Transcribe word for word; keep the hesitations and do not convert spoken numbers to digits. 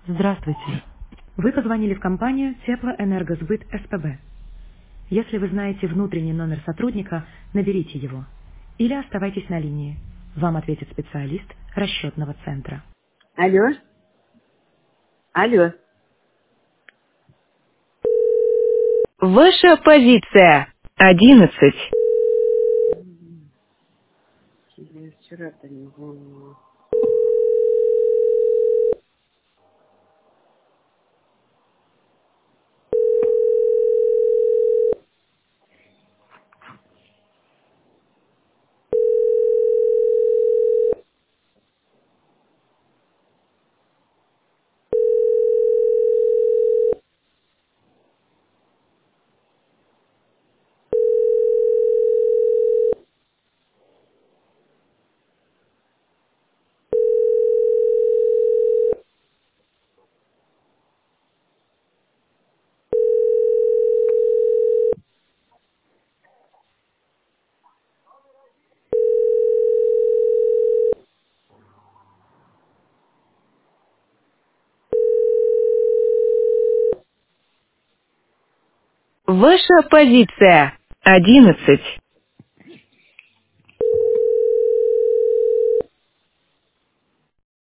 Здравствуйте. Вы позвонили в компанию Теплоэнергосбыт СПБ. Если вы знаете внутренний номер сотрудника, наберите его. Или оставайтесь на линии. Вам ответит специалист расчетного центра. Алло, алло. Ваша позиция одиннадцать. Я вчера-то не помню. Ваша позиция одиннадцать.